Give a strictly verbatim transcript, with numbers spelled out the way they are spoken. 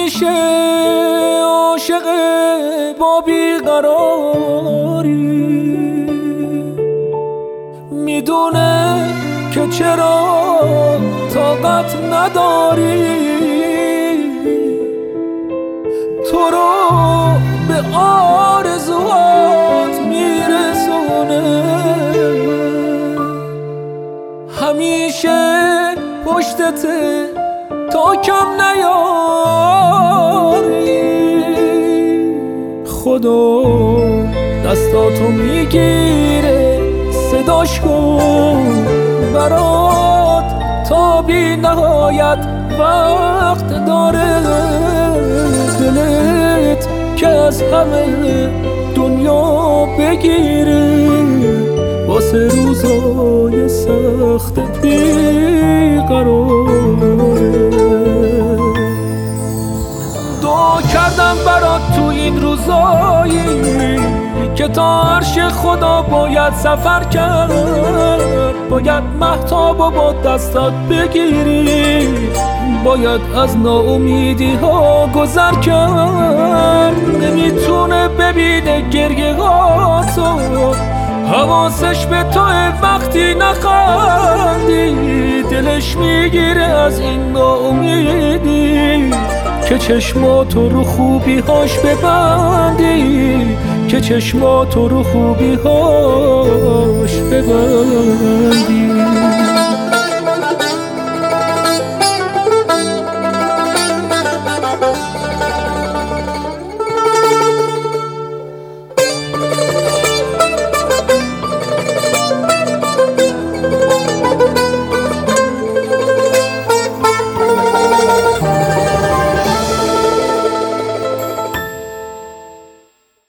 همیشه عاشق با بیقراری، میدونه که چرا طاقت نداری تو رو به آرزوات میرسونه. همیشه پشتته تا کم نیاری، خدا دستاتو میگیره صداش کن برات تا بی نهایت وقت داره. دلت که از همه دنیا بگیره واسه روزای سخت بیقراره. دعا کردم برات تو این روزایی که تا عرش خدا باید سفر کرد، باید مهتابو با دستات بگیری، باید از ناامیدی ها گذر کرد. نمیتونه ببینه گریه ها تو، حواسش به تو وقتی نخندی، دلش میگیره از این ناامیدی که چشماتو رو خوبی هاش ببندی، که چشماتو رو خوبی هاش